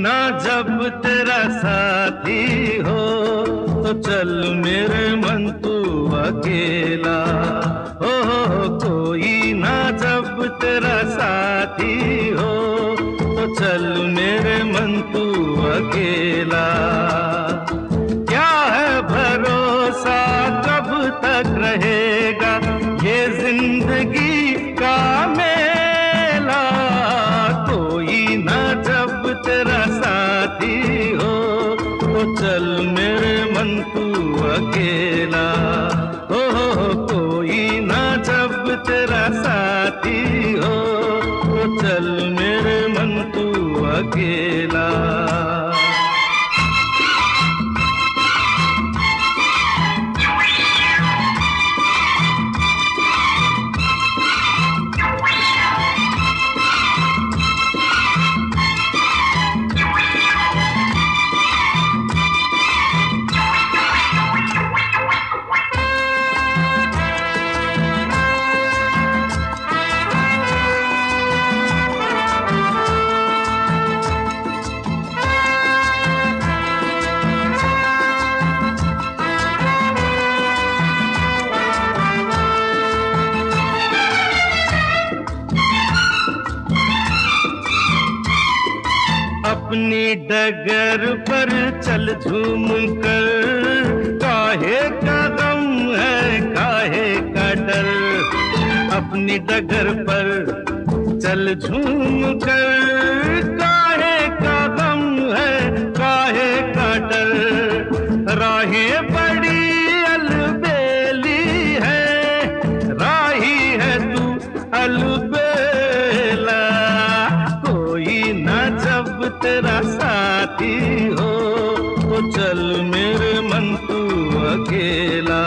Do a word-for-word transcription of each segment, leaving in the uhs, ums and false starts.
ना जब तेरा साथी हो, तो चल मेरे मन तू अकेला। हो हो कोई ना जब तेरा साथी हो, तो चल मेरे मन तू अकेला। क्या है भरोसा कब तक रहेगा ये जिंदगी का मेला। कोई ना जब तेरा साथी हो, तो चल मेरे मन तू अकेला। हो हो कोई ना जब तेरा साथी हो, तो चल मेरे मन तू अकेला। अपनी डगर पर चल झूम कर, काहे का गम है काहे का डर। अपनी डगर पर चल झूम कर, काहे का गम है काहे का डर। राहें बड़ी अलबेली है, राही है तू अलबेला। कोई ना जब तेरा साथी हो, तो चल मेरे मन तू अकेला।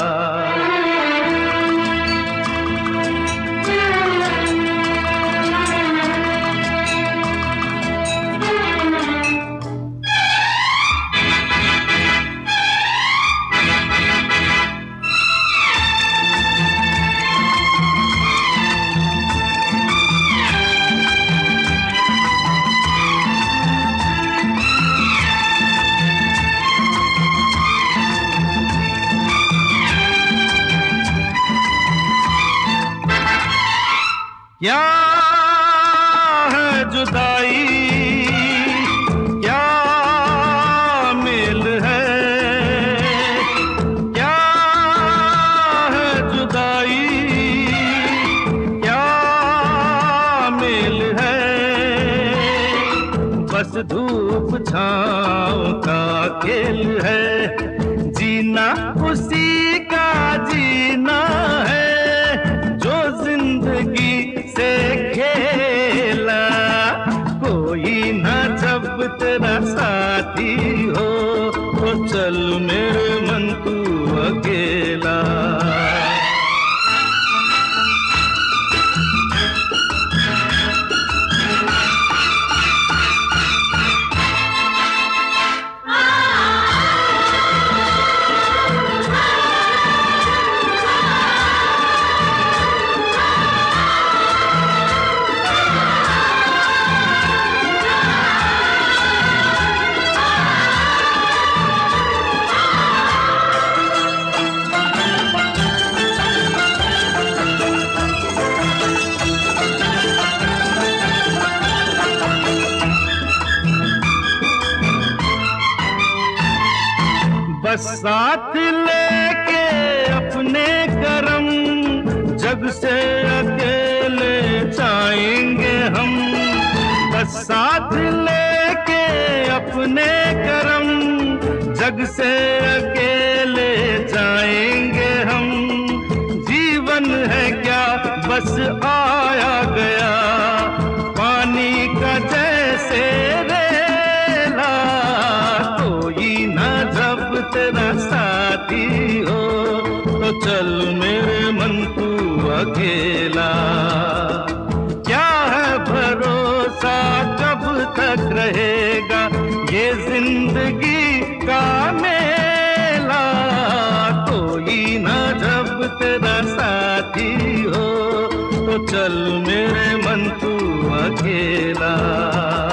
क्या है जुदाई क्या मेल है, क्या है जुदाई क्या मेल है। बस धूप छाँव का खेल है, जीना उसी का जीना है जो जिंदगी से खेला। कोई ना जब तेरा साथी हो, तो चल मेरे मन तू अकेला। बस साथ लेके अपने करम, जग से अकेले जाएंगे हम। बस साथ लेके अपने करम, जग से अकेले जाएंगे हम। जीवन है क्या बस आया गया, पानी का जैसे रेला। कोई ना जब तेरा साथी हो, तो चल मेरे मन तू अकेला। क्या है भरोसा कब तक रहेगा ये जिंदगी का मेला। कोई ना जब तेरा साथी हो, तो चल मेरे मन तू अकेला।